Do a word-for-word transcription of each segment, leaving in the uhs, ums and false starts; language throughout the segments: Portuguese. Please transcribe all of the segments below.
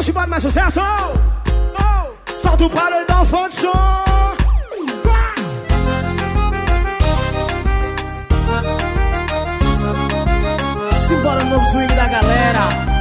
Vamos embora, mais sucesso. Oh, solta o paredão, fã de som. Simbora no novo swing da galera.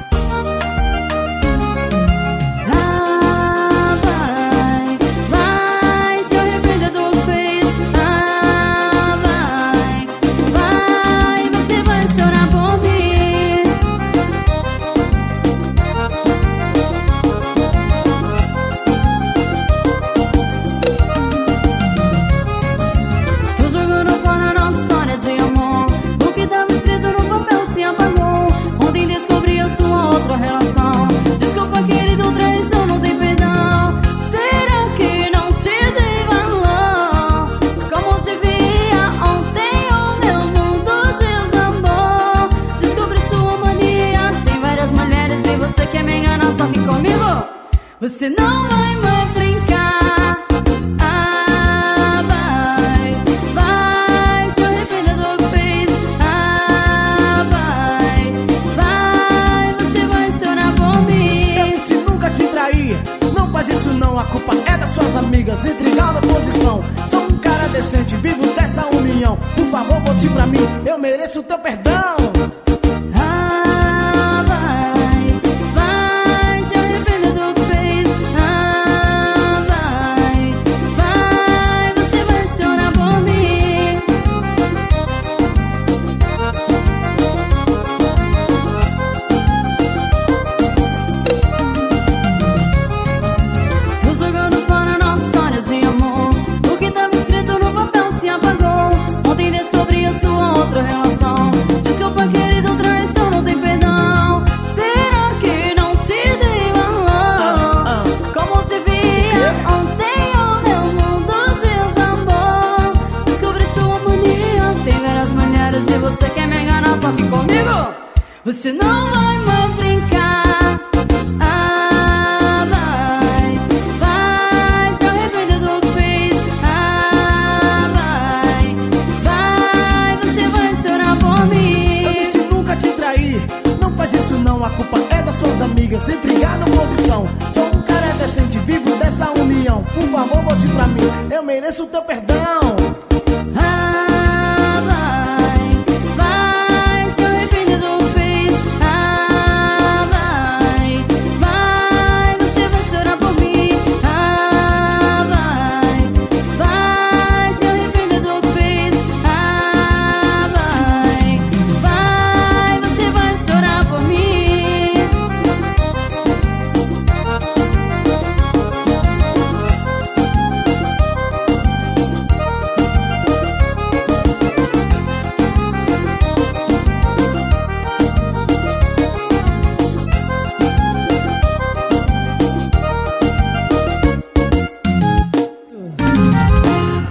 Você não vai mais brincar. Ah, vai, vai se arrepender do que fez. Ah, vai, vai, você vai chorar por mim. Eu disse nunca te trair, não faz isso não. A culpa é das suas amigas, intrigal da posição. Sou um cara decente, vivo dessa união. Por favor, volte pra mim, eu mereço o teu perdão. Você não vai mais brincar. Ah, vai, vai se arrepender do que fez. Ah, vai, vai, você vai chorar por mim. Eu disse nunca te trair, não faz isso não. A culpa é das suas amigas, intrigar na posição. Sou um cara decente, vivo dessa união. Por favor, volte pra mim, eu mereço o teu perdão.